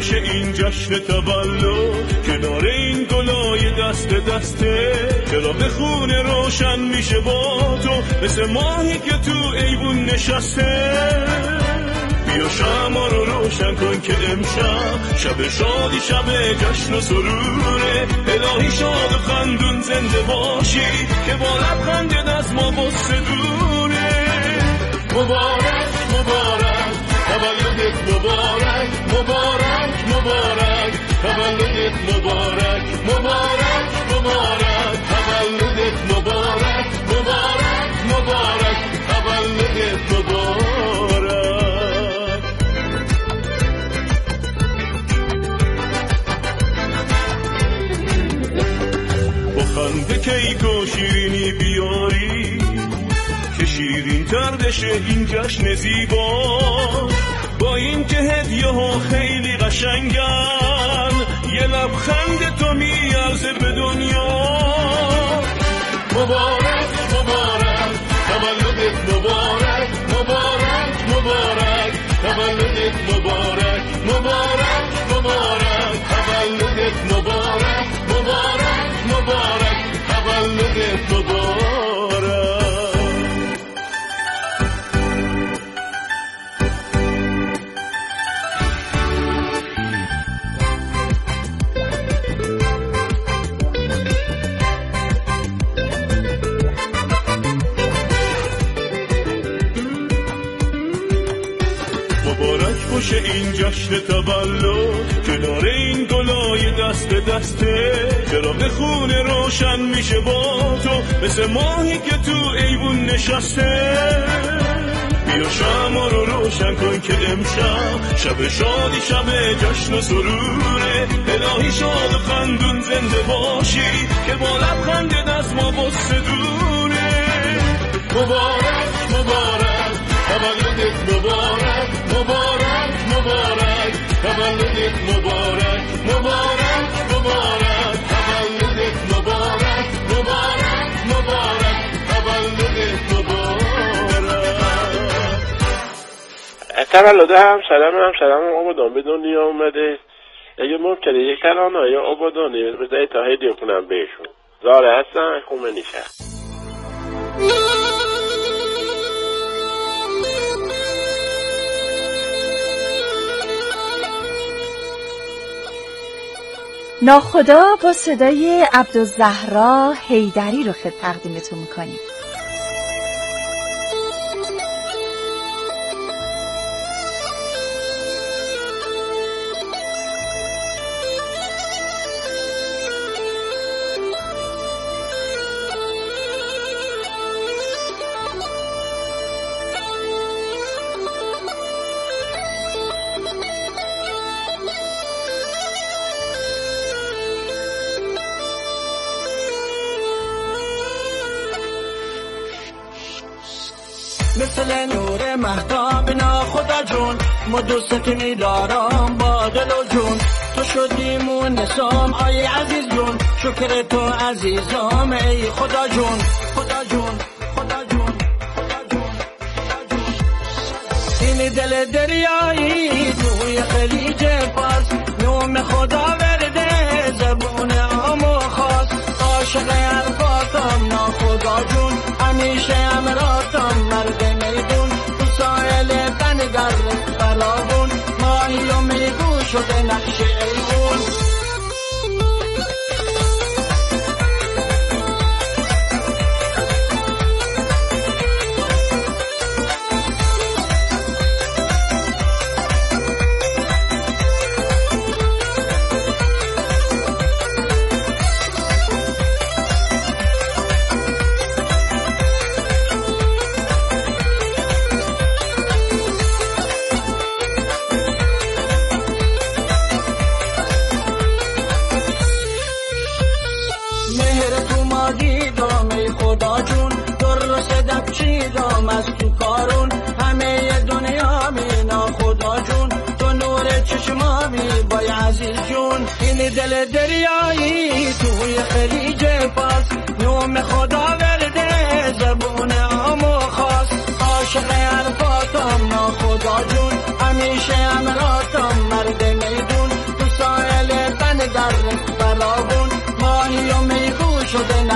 خوش این جشن تولد، کنار این گلای دست دسته، چراغ خونه روشن میشه با تو، مثل ماهی که تو ایوون نشسته. بیا شمع رو روشن کن که امشب شب شادی، شب جشن و سروره. الهی شاد و خندون زنده باشی که با لبخندت از ما غصه دوره. مبارک مبارک تولدت، مبارک مبارک مبارک تولدت، مبارک مبارک مبارک تولدت، مبارک مبارک مبارک تولدت، مبارک. با خنده کیک و شیرینی بیاری که شیرین تر بشه این جشن زیبا، با این که هدیه ها خیلی قشنگن، یه لبخند تو میارزه به دنیا. مبارک مبارک تولدت، مبارک مبارک مبارک تولدت، مبارک مبارک مبارک تولدت، مبارک مبارک مبارک تولدت، مبارک. خوش این جشن تولد، کنار این گلای دست دسته، چراغ خونه روشن میشه با تو، مثل ماهی که تو ایوون نشسته. بیا شمع رو روشن کن که امشب شب شادی، شب جشن و سروره. الهی شاد و خندون زنده باشی که با لبخندت از ما غصه دوره. مبارک مبارک تولدت، مبارک مبارک مبارک تولدت، مبارک مبارک مبارک تولدت، مبارک مبارک مبارک تولدت، مبارک. تولد هم سلام آبادان به دنیا اومده. اگه ممکنه یک ترانه های آبادانی بذارید تا هدیه کنم بهشون. زاره هستن خومه نیشه. ناخدا با صدای عبدالزهرا حیدری رو تقدیمتون میکنیم. مثل نور مهتاب ناخدا جون، ما دوستت می‌دارم با دل و جون. تو شدی مونسام آی عزیز جون، شکر تو عزیزام ای خدا جون. خدا جون خدا جون خدا جون خدا جون. این دل دریایی توی خلیج فارس، نوم خدا ورده زبون عام و خاص. عاشق حرفاتم ناخدا جون، همیشه امراتم مرد میدون. تو سایل بنگر بلاغون، ماهی و میگو شده نقش ایوون. خدا جون درست دب چیدم از تو کارون، همه دنیا مینا خدا جون. تو نور چشمامی بای عزیز جون، این دل دریایی توی خلیج فارس، نوم خدا ورده زبون عام و خاص. عاشق حرفاتم نا خدا جون، همیشه امراتم مرد میدون.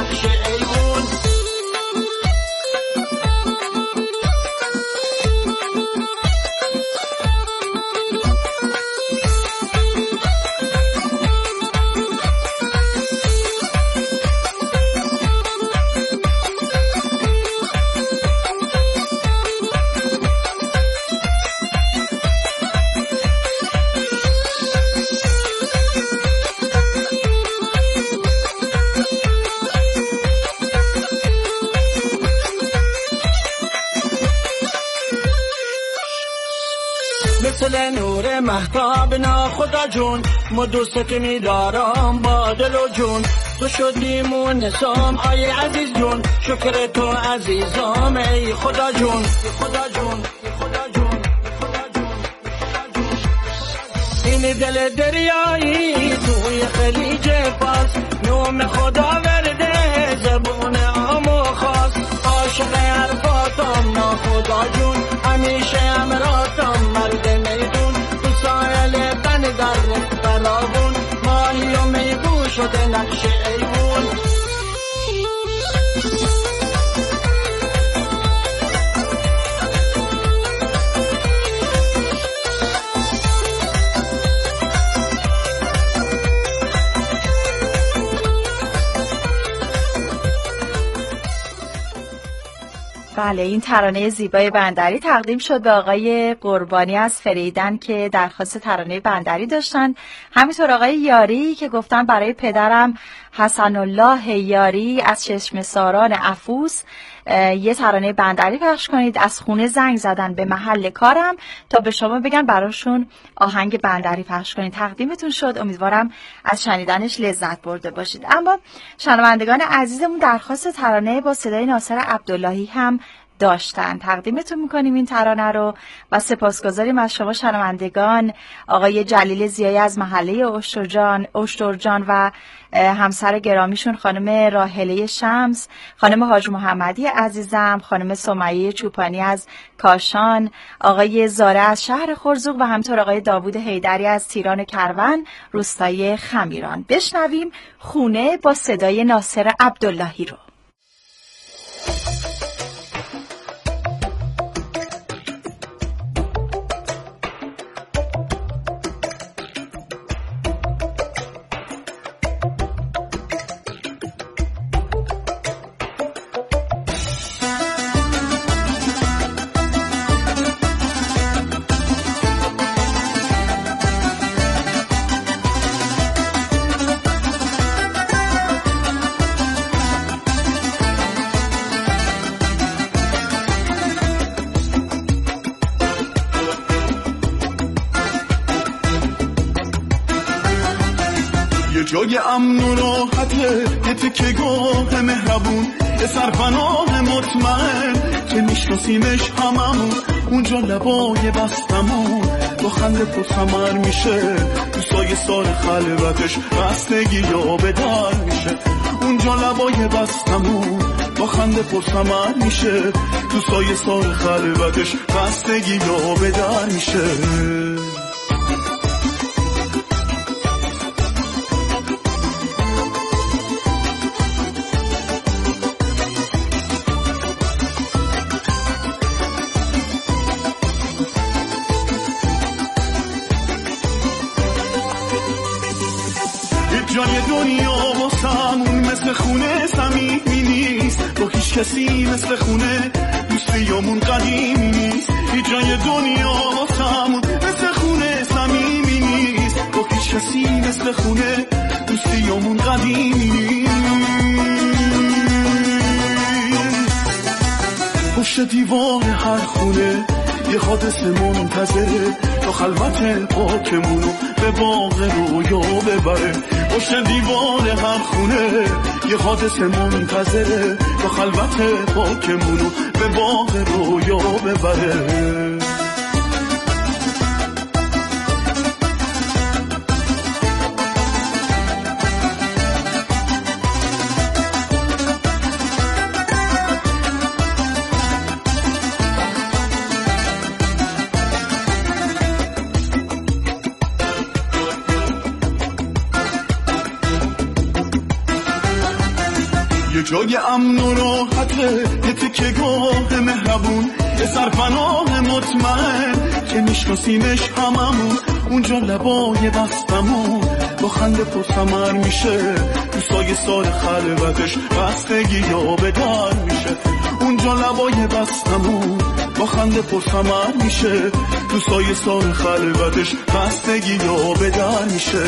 نقش ایوون. مثل نور مهتاب ناخدا جون، ما دوستت می‌دارم با دل و جون. تو شدیمون نسام آی عزیز جون، شکر تو عزیزام ای خدا جون. خدا جون خدا جون خدا جون. این دل دریایی توی خلیج فارس، نوم خدا ورده زبون عام و خاص. عاشق حرفاتم ناخدا جون، همیشه امراتم مرد میدون. تو سایل بن در بلابون، ماهی و میگو شده نقش ایوون. بله، این ترانه زیبای بندری تقدیم شد به آقای قربانی از فریدن که درخواست ترانه بندری داشتن. همینطور آقای یاری که گفتن برای پدرم حسن الله یاری از چشم ساران افوس یه ترانه بندری پخش کنید. از خونه زنگ زدن به محل کارم تا به شما بگن براشون آهنگ بندری پخش کنید. تقدیمتون شد، امیدوارم از شنیدنش لذت برده باشید. اما شنوندگان عزیزمون درخواست ترانه با صدای ناصر عبداللهی هم داشتن. تقدیمتون میکنیم این ترانه رو و سپاسگزاریم از شما شنوندگان. آقای جلیل زیایی از محله اشترجان و همسر گرامیشون خانم راهله شمس، خانم حاج محمدی عزیزم، خانم سمیه چوپانی از کاشان، آقای زاره از شهر خرزوق و همینطور آقای داوود حیدری از تیران کروان روستای خمیران. بشنویم خونه با صدای ناصر عبداللهی رو. جای امن و راحته، یه تکه گاه مهربون، یه سرپناه مطمئن که میشناسیمش هممون. اونجا لبای بستمون با خنده پر ثمر میشه، تو سایه سار خلوتش بستگی یا به در میشه. اونجا لبای بستمون با خنده پر ثمر میشه، تو سایه سار خلوتش بستگی یا به در میشه. جای دنیا واسمون مثل خونه صمیمی نیست، با هیچ کسی مثل خونه دوستیامون قدیمی نیست. جای دنیا واسمون مثل خونه صمیمی نیست، با هیچ کسی مثل خونه دوستیامون قدیمی نیست. پشت دیوار هر خونه یه حادثه منتظره، تا خلوت پاکمونو به باغ رویا ببره. پشت دیوار هر خونه یه حادثه منتظره، تا خلوت پاکمونو به باغ رویا ببره. جای امن و راحته، یه تکه گاه مهربون، یه سرپناه مطمئن که میشناسیمش هممون. اونجا لبای بستمون با خنده پرثمر میشه، تو سایه سال خلوتش بستگی یا به در میشه. اونجا لبای بستمون با خنده پرثمر میشه، تو سایه سال خلوتش بستگی یا به در میشه.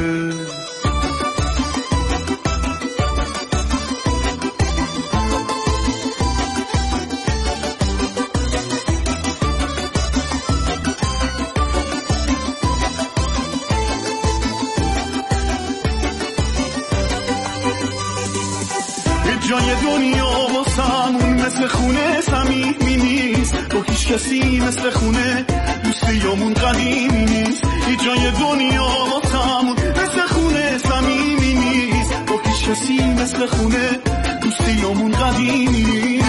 جای دنیا واسمون مثل خونه صمیمی نیست، با هیچ کسی مثل خونه دوستیامون قدیمی نیست. هیچ جای دنیا واسمون مثل خونه صمیمی نیست، با هیچ کسی مثل خونه دوستیامون قدیمی نیست.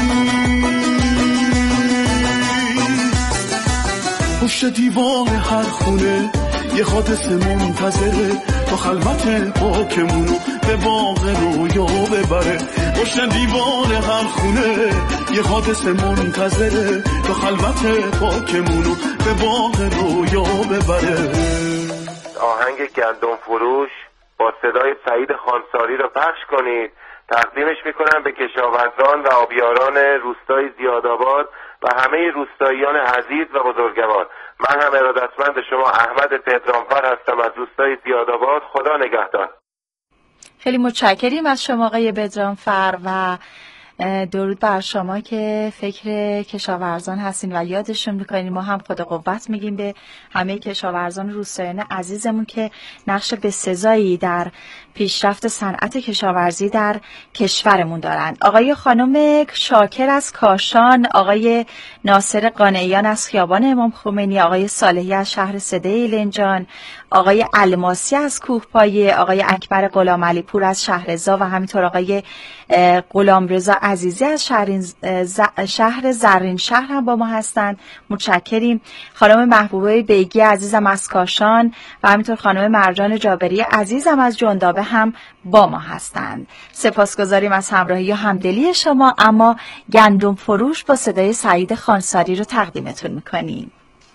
پشت دیوار هر خونه یه حادثه منتظره، تا خلوت پاکمونو به باغ رویا ببره. پشت دیوار هر خونه یه حادثه منتظره، تا خلوت پاکمونو به باغ رویا ببره. آهنگ گندم فروش با صدای سعید خانساری رو پخش کنید. تقدیمش میکنم به کشاورزان و آبیاران روستای زیادآباد و همه روستاییان عزیز و بزرگوار. من هم ارادتمند شما احمد پدرامفر هستم از روستای زیادآباد. خدا نگهدار. خیلی متشکریم از شما آقای بدرانفر و درود بر شما که فکر کشاورزان هستین و یادشون میکنین. ما هم خدا قوت میگیم به همه کشاورزان روستاییان عزیزمون که نقش بسزایی در پیشرفت صنعت کشاورزی در کشورمون دارند. آقای خانم شاکر از کاشان، آقای ناصر قانعیان از خیابان امام خمینی، آقای صالحی از شهر سده لنجان، آقای الماسی از کوهپایه، آقای اکبر غلامعلی پور از شهرزا و همینطور آقای غلامرضا عزیزی از شهر زرین شهر هم با ما هستند. متشکریم. خانم محبوبه بیگی عزیزم از کاشان و همینطور خانم مرجان جابری عزیزم از جندابه هم با ما هستند. سپاسگزاریم از همراهی و همدلی شما. اما گندم فروش با صدای سعید خانساری رو تقدیمتون میکنیم.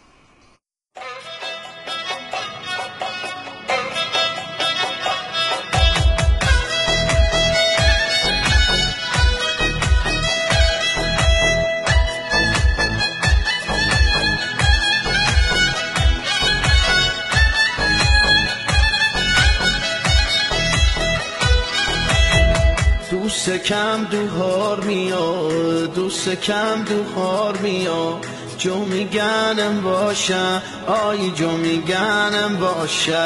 دوست کم دوهار میاد، دوست کم دوهار میاد، جو میگنم باشه، آی جو میگنم باشه.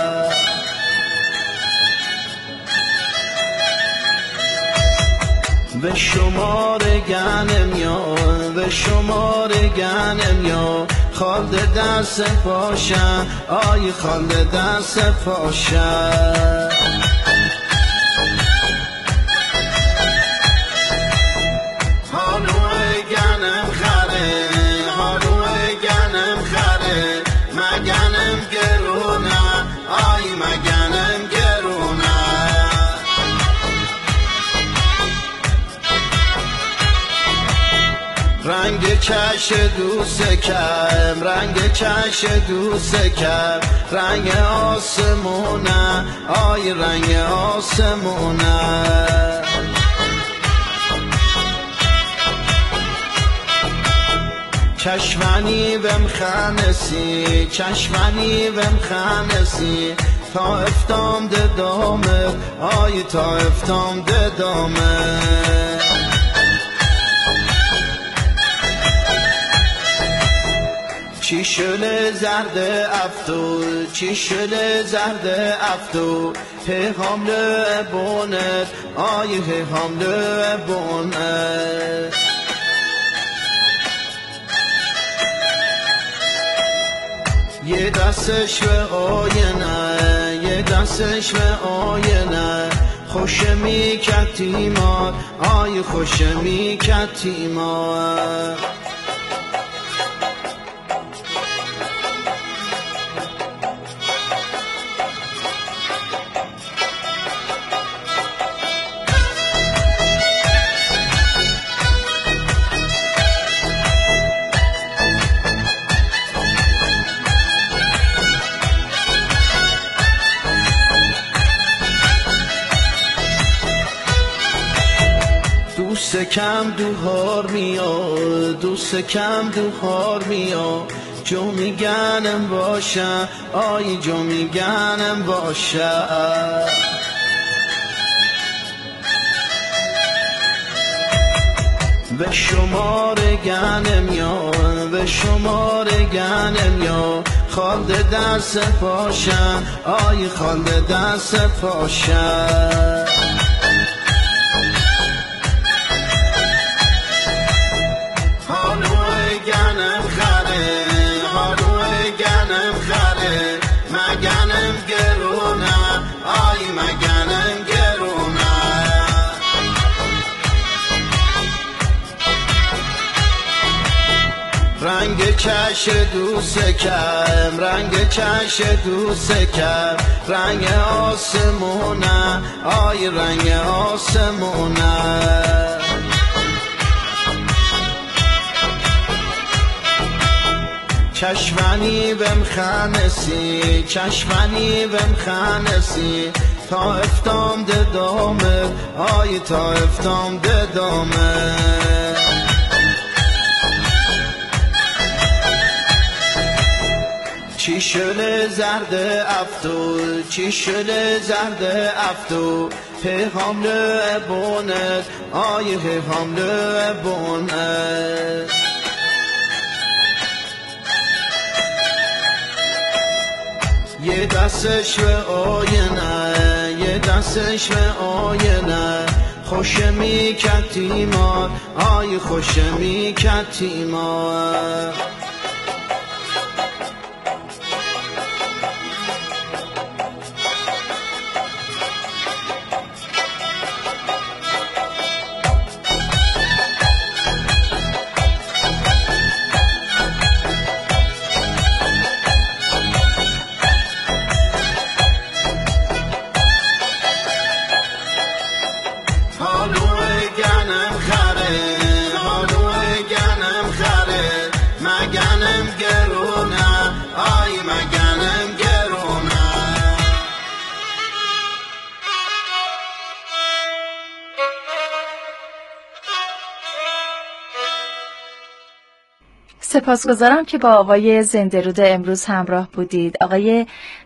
به شمار گنم یا، به شمار گنم یا، خالد دست پاشه، آی خالد دست پاشه. رنگ چش دوست کم، رنگ چش دوست کم، رنگ آسمونه، آی رنگ آسمونه. چشمانی بم خانسی، چشمانی بم خانسی، تا افتام ده دامت، آی تا افتام ده دامت. چی شل زرد افتو، چی شل زرد افتو، پیغام لبونت، آی پیغام لبونت. یه دستش به آینه، یه دستش به آینه، خوش میکرد تیمار، آی خوش میکرد تیمار. دوست کم دوهار میا دوست کم دوهار میا جو میگنم باشه آی جو میگنم باشه به شمار گنم یا به شمار گنم یا خالد دست پاشه آی خالد دست پاشه حالوی گنم خره حالوی گنم خره مگنم گرونه آی مگنم گرونه رنگ چش دوست کم رنگ چش دوست کم رنگ آسمونه آی رنگ آسمونه چشمنی بم خانسی چشمنی بم خانسی تا افتام ده دامه آی تا افتام ده دامه چی شده زرد افتو چی شده زرد افتو پیغام لبونت آی پیغام لبونت یه دستش به آینه یه دستش به آینه خوش میکرد تیمار آی خوش میکرد تیمار سپاسگزارم که با آقای زنده رود امروز همراه بودید. آقای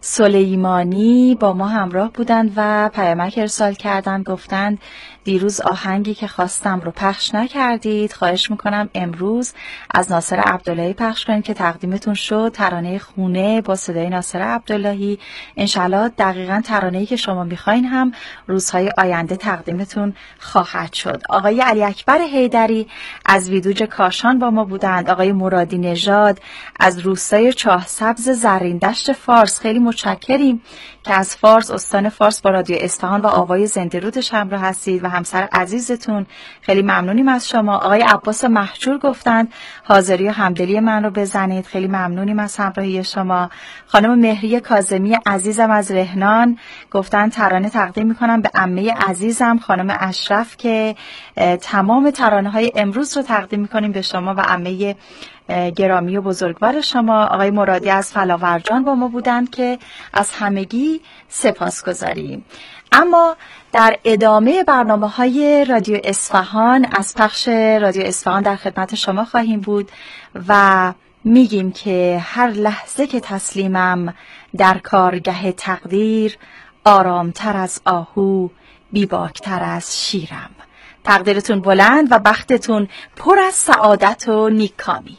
سلیمانی با ما همراه بودند و پیامک ارسال کردند، گفتند دیروز آهنگی که خواستم رو پخش نکردید، خواهش میکنم امروز از ناصر عبداللهی پخش کنید که تقدیمتون شد، ترانه خونه با صدای ناصر عبداللهی. انشالله دقیقاً ترانه‌ای که شما میخواین هم روزهای آینده تقدیمتون خواهد شد. آقای علی اکبر حیدری از ویدوج کاشان با ما بودند. آقای مرادی نژاد از روستای چاه سبز زرین دشت فارس، خیلی متشکریم که از فارس، استان فارس با رادیو اصفهان و آوای زنده رودش همراه هستید و همسر عزیزتون، خیلی ممنونیم از شما. آقای عباس محجور گفتند حاضری و همدلی من رو بزنید، خیلی ممنونیم از همراهی شما. خانم مهری کاظمی عزیزم از رهنان گفتند ترانه تقدیم میکنم به عمه عزیزم خانم اشرف که تمام ترانه های امروز رو تقدیم میکنیم به شما و عمه گرامی و بزرگوار شما. آقای مرادی از فلاورجان با ما بودند که از همگی سپاسگزاریم. اما در ادامه برنامه‌های رادیو اصفهان از پخش رادیو اصفهان در خدمت شما خواهیم بود و میگیم که هر لحظه که تسلیمم در کارگه تقدیر، آرامتر از آهو بیباکتر از شیرم. تقدیرتون بلند و بختتون پر از سعادت و نیکامی.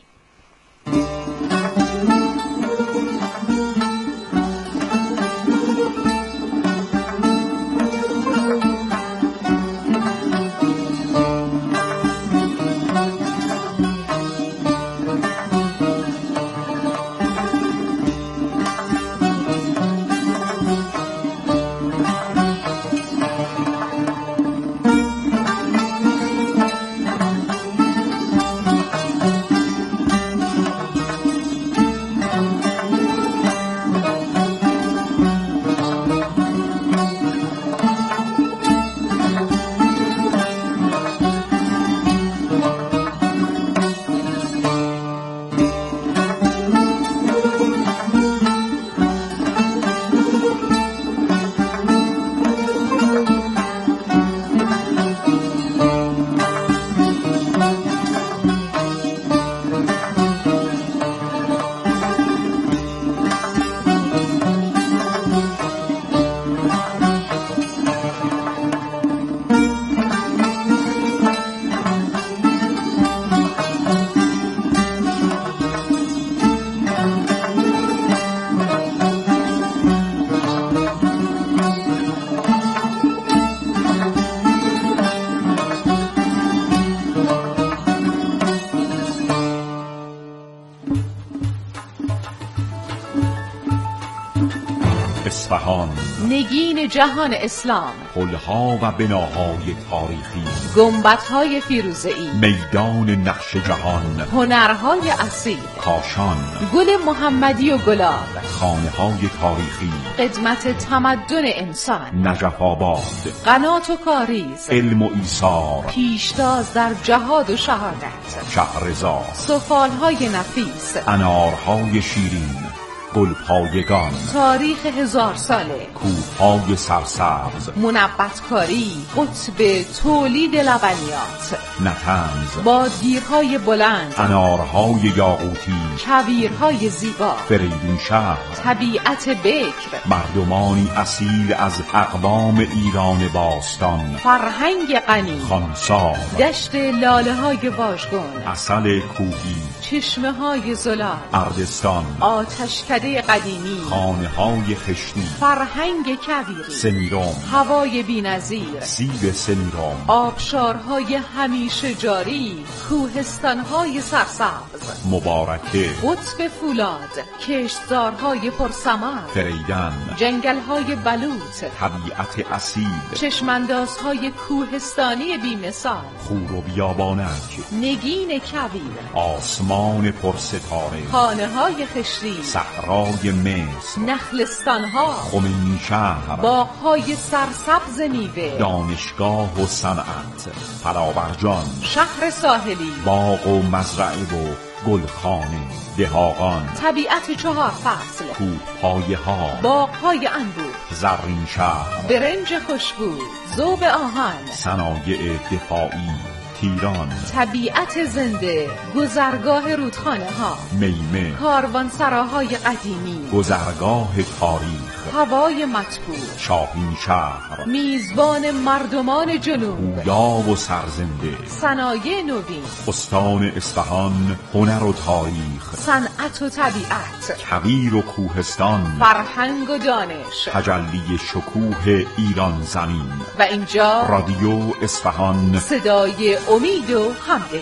ایران، نگین جهان اسلام، پلها و بناهای تاریخی، گنبدهای فیروزه‌ای، میدان نقش جهان، هنرهای اصیل، کاشان، گل محمدی و گلاب، خانه‌های تاریخی، خدمت تمدن انسان، نجف آباد، قنات و کاریز، علم و ایثار، پیشتاز در جهاد و شهادت، شهرزاد، سفالهای نفیس، انارهای شیرین، گلپایگان، تاریخ 1000 ساله، کوههای سرسبز، منبتکاری، قطب تولید لبنیات، نطنز، بادگیرهای بلند، انارهای یاقوتی، کویرهای زیبا، فریدون شهر، طبیعت بکر، مردمانی اصیل از اقوام ایران باستان، فرهنگ غنی، خانسار، دشت لاله های واژگون، عسل کوهی، چشمه های زلال، اردستان، آتشکده قدیمی، خانه های خشتی، فرهنگ کویری، سمیرم، هوای بی‌نظیر، سیب سمیرم، آبشارهای همیشه جاری، کوهستانهای سرسبز، مبارکه، قطب فولاد، کشتزارهای پرثمر، فریدن، جنگلهای بلوط، طبیعت اصیل، چشماندازهای کوهستانی بی‌مثال، خور و بیابانک، نگین کویر، آسمان پرستاره، خانه‌های خشتی، صحرای مصر، نخلستانها، خمینی شهر، باغ‌های سرسبز میوه، دانشگاه و صنعت، فراورجان، شهر ساحلی، باغ و مزرعه و گلخانه، دهاقان، طبیعت 4 فصل، کوهپایه‌ها، باغ‌های انبوه، زرین شهر، برنج خوشبو، ذوب آهن، صنایع دفاعی، تیران، طبیعت زنده، گذرگاه رودخانه ها، میمه، کاروانسراهای قدیمی، گذرگاه تاریخ، هوای مطبوع، شاهین شهر، میزبان مردمان جنوب، گویا و سرزنده، صنایع نوین، استان اصفهان، هنر و تاریخ، صنعت و طبیعت، کویر و کوهستان، فرهنگ و دانش، تجلی شکوه ایران زمین. و اینجا رادیو اصفهان، صدای امید و همدلی.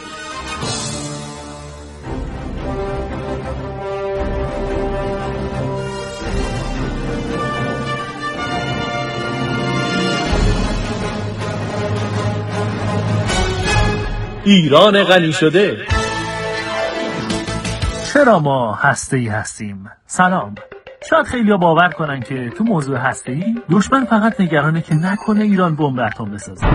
ایران غنی شده. چرا ما هسته‌ای هستیم؟ سلام. شاید خیلی‌ها باور کنن که تو موضوع هسته‌ای دشمن فقط نگرانه که نکنه ایران بمب اتم بسازه.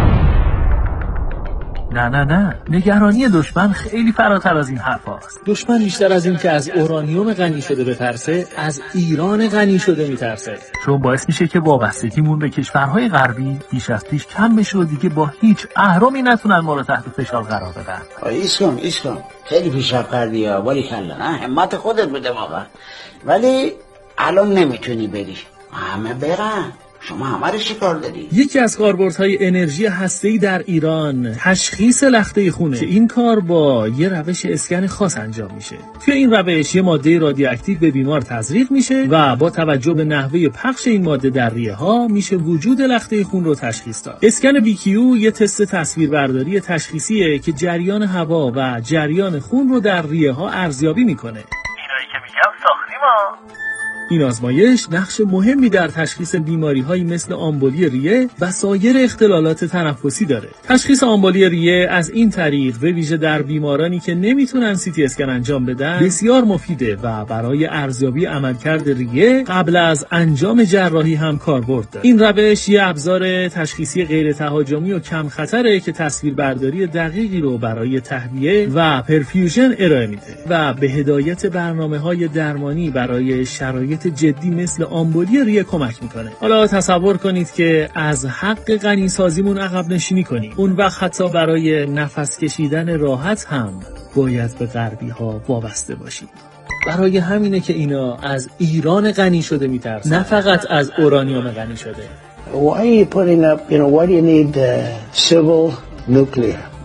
نه، نگرانی دشمن خیلی فراتر از این حرف هاست. دشمن بیشتر از این که از اورانیوم غنی شده بترسه، از ایران غنی شده میترسه. چون باعث میشه که وابستگیمون به کشورهای غربی بیش از پیش کم بشه و دیگه با هیچ اهرمی نتونن ما رو تحت فشار قرار بدن. ایش کن خیلی پیشرفت کردی ها، ولی کلا همت خودت بده واقعا. ولی الان نمیتونی بری، همه برن، شما همه رو چیکار داری؟ یکی از کاربردهای انرژی هسته‌ای در ایران تشخیص لخته خونه که این کار با یه روش اسکن خاص انجام میشه. توی این روش یه ماده رادیواکتیو به بیمار تزریق میشه و با توجه به نحوه پخش این ماده در ریه ها میشه وجود لخته خون رو تشخیص داد. اسکن بیکیو یه تست تصویربرداری تشخیصیه که جریان هوا و جریان خون رو در ریه ها ارزیابی میکنه. اینایی که میگم ساختیم ها. این آزمایش نقش مهمی در تشخیص بیماری‌هایی مثل آمبولی ریه و سایر اختلالات تنفسی داره. تشخیص آمبولی ریه از این طریق به ویژه در بیمارانی که نمیتونن CT اسکن انجام بدن بسیار مفیده و برای ارزیابی عملکرد ریه قبل از انجام جراحی هم کاربرد داره. این روش یه ابزار تشخیصی غیر تهاجمی و کم خطره که تصویربرداری دقیقی رو برای تهویه و پرفیوژن ارائه میده و به هدایت برنامه‌های درمانی برای شرایط جدی مثل آمبولی ریه کمک میکنه. حالا تصور کنید که از حق غنی سازیمون عقب نشینی کنیم. اون وقت حتی برای نفس کشیدن راحت هم باید به غربی ها وابسته باشیم. برای همینه که اینا از ایران غنی شده میترسن، نه فقط از اورانیوم غنی شده. Why are you putting up, why do you need civil nuclear?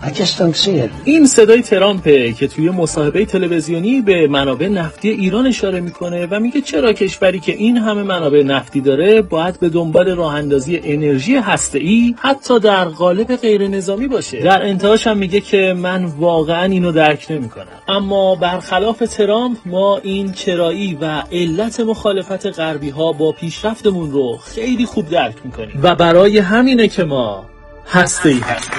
این صدای ترامپه که توی مصاحبه تلویزیونی به منابع نفتی ایران اشاره میکنه و میگه چرا کشوری که این همه منابع نفتی داره باید به دنبال راه اندازی انرژی هسته‌ای حتی در قالب غیر نظامی باشه. در انتهاش هم میگه که من واقعا اینو درک نمیکنم. اما برخلاف ترامپ ما این چرایی و علت مخالفت غربی ها با پیشرفتمون رو خیلی خوب درک میکنیم و برای همینه که ما هسته‌ای هستیم.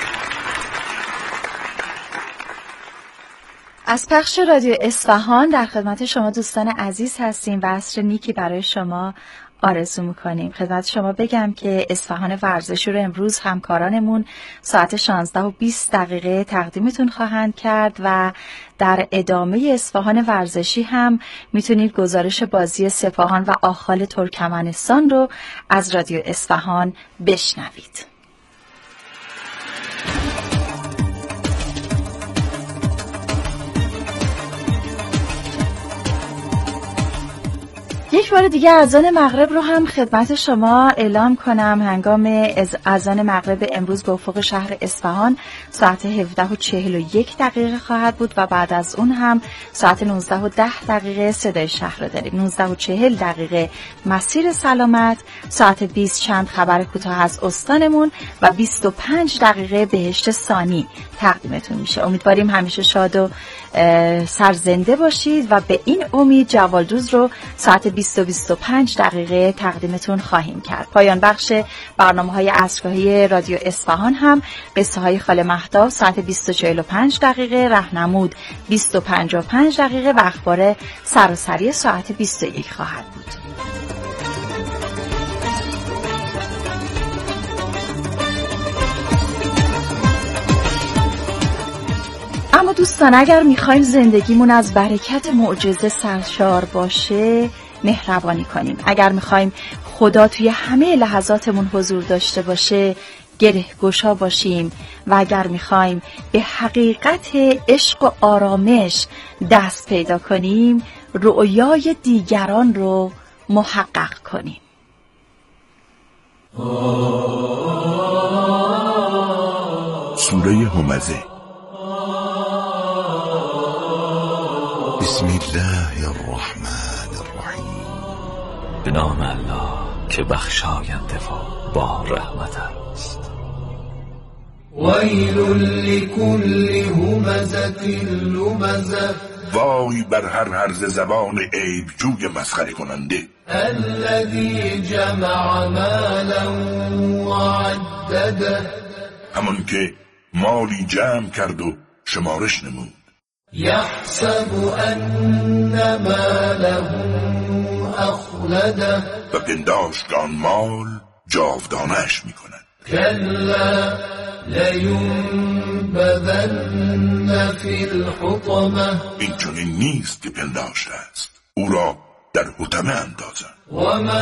از پخش رادیو اصفهان در خدمت شما دوستان عزیز هستیم و عصر نیکی برای شما آرزو میکنیم. خدمت شما بگم که اصفهان ورزشی رو امروز همکارانمون ساعت 16:20 تقدیمتون خواهند کرد و در ادامه اصفهان ورزشی هم میتونید گزارش بازی سپاهان و آخال ترکمنستان رو از رادیو اصفهان بشنوید. یک بار دیگه اذان مغرب رو هم خدمت شما اعلام کنم. هنگام اذان مغرب امروز به افق شهر اصفهان ساعت 17:41 خواهد بود و بعد از اون هم ساعت 19:10 صدای شهر رو داریم. 19:40 مسیر سلامت، ساعت 20 چند خبر کوتاه از استانمون و 25 بهشت ثانی تقدیمتون میشه. امیدواریم همیشه شاد و سرزنده باشید و به این امید جوالدوز رو ساعت 20:25 تقدیمتون خواهیم کرد. پایان بخش برنامه‌های عصرگاهی رادیو اصفهان هم قصه های خاله مهتاب ساعت 20:45 راهنمود 20:55 و اخبار سراسری ساعت 21 خواهد بود. اما دوستان اگر میخوایم زندگیمون از برکت معجزه سرشار باشه مهربانی کنیم. اگر میخوایم خدا توی همه لحظاتمون حضور داشته باشه گره گشا باشیم و اگر میخوایم به حقیقت عشق و آرامش دست پیدا کنیم رؤیای دیگران رو محقق کنیم. سوره همزه. بسم الله الرحمن الرحیم. به نام الله که بخشاینده و با رحمت است. ویل لکل همزة لمزة. وای بر هر هرز زبان عیب جوی مسخره کننده. الذی جمع مالا وعدده. همون که مالی جمع کرد و شمارش نمود. یحسب ان ماله اخلده. و پنداشت که آن مال جاودانش میکند. کلا لینبذن فی الحطمه. این چنین نیست که پنداشته است، او را در حطمه اندازند. و ما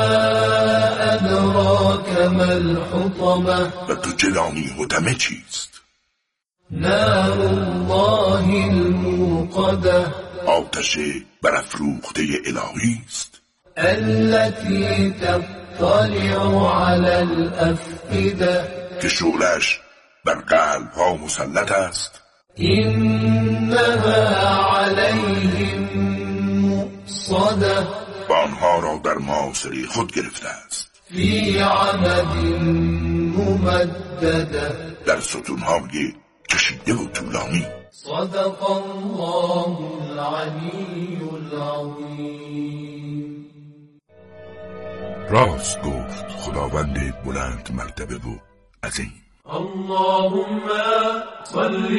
ادراک ما الحطمه. و تو چه دانی حطمه چیست؟ نار الله الموقده. آتش برافروخته الهی است. التي تطلع على الافئده. که شعله‌اش بر قلب ها مسلط است. اینها علیهم مؤصده. و آنها را در معاصره خود گرفته است. فی عمد ممدده. در ستونهای کشیده و طولانی. صدق الله العلی العظیم. راست گفت خداوند بلند مرتبه و عظیم. اللهم صل